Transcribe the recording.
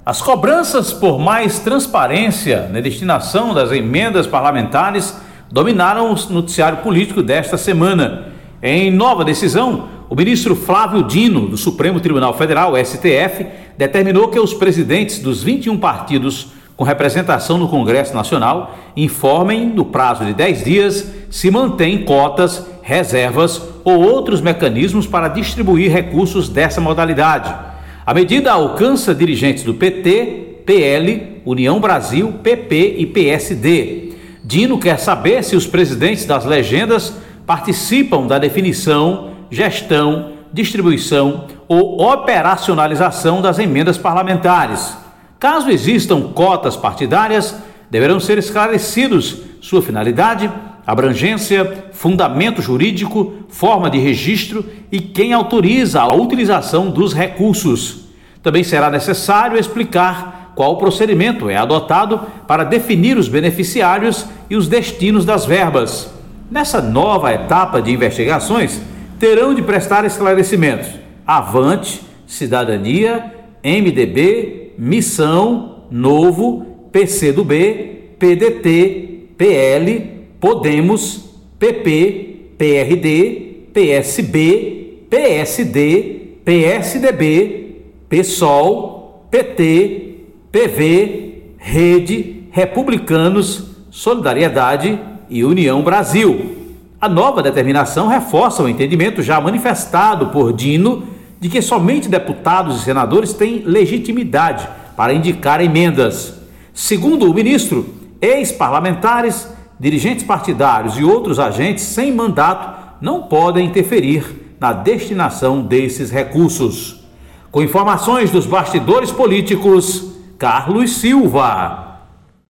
As cobranças por mais transparência na destinação das emendas parlamentares dominaram o noticiário político desta semana. Em nova decisão, o ministro Flávio Dino, do Supremo Tribunal Federal, STF, determinou que os presidentes dos 21 partidos com representação no Congresso Nacional informem, no prazo de 10 dias, se mantêm cotas, reservas ou outros mecanismos para distribuir recursos dessa modalidade. A medida alcança dirigentes do PT, PL, União Brasil, PP e PSD. Dino quer saber se os presidentes das legendas participam da definição, gestão, distribuição ou operacionalização das emendas parlamentares. Caso existam cotas partidárias, deverão ser esclarecidos sua finalidade, abrangência, fundamento jurídico, forma de registro e quem autoriza a utilização dos recursos. Também será necessário explicar qual procedimento é adotado para definir os beneficiários e os destinos das verbas. Nessa nova etapa de investigações, terão de prestar esclarecimentos Avante, Cidadania, MDB, Missão, Novo, PCdoB, PDT, PL, Podemos, PP, PRD, PSB, PSD, PSDB, PSOL, PT, PV, Rede, Republicanos, Solidariedade e União Brasil. A nova determinação reforça o entendimento já manifestado por Dino de que somente deputados e senadores têm legitimidade para indicar emendas. Segundo o ministro, ex-parlamentares, dirigentes partidários e outros agentes sem mandato não podem interferir na destinação desses recursos. Com informações dos bastidores políticos, Carlos Silva.